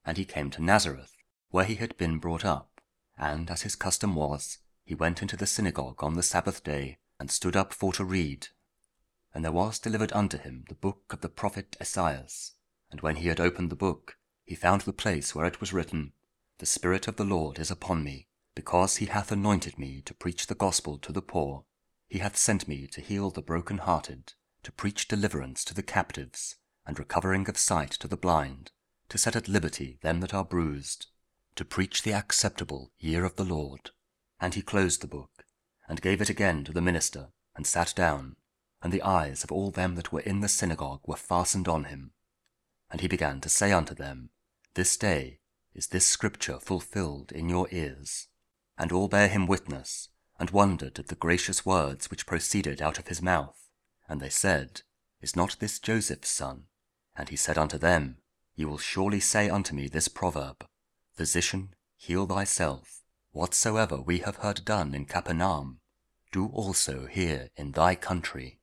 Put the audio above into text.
And he came to Nazareth, where he had been brought up. And, as his custom was, he went into the synagogue on the Sabbath day, and stood up for to read. And there was delivered unto him the book of the prophet Esaias. And when he had opened the book, he found the place where it was written, The Spirit of the Lord is upon me, because he hath anointed me to preach the gospel to the poor. He hath sent me to heal the broken-hearted, to preach deliverance to the captives, and recovering of sight to the blind, to set at liberty them that are bruised, to preach the acceptable year of the Lord. And he closed the book, and gave it again to the minister, and sat down. And the eyes of all them that were in the synagogue were fastened on him. And he began to say unto them, This day is this scripture fulfilled in your ears. And all bare him witness, and wondered at the gracious words which proceeded out of his mouth. And they said, Is not this Joseph's son? And he said unto them, Ye will surely say unto me this proverb, Physician, heal thyself. Whatsoever we have heard done in Capernaum, do also here in thy country.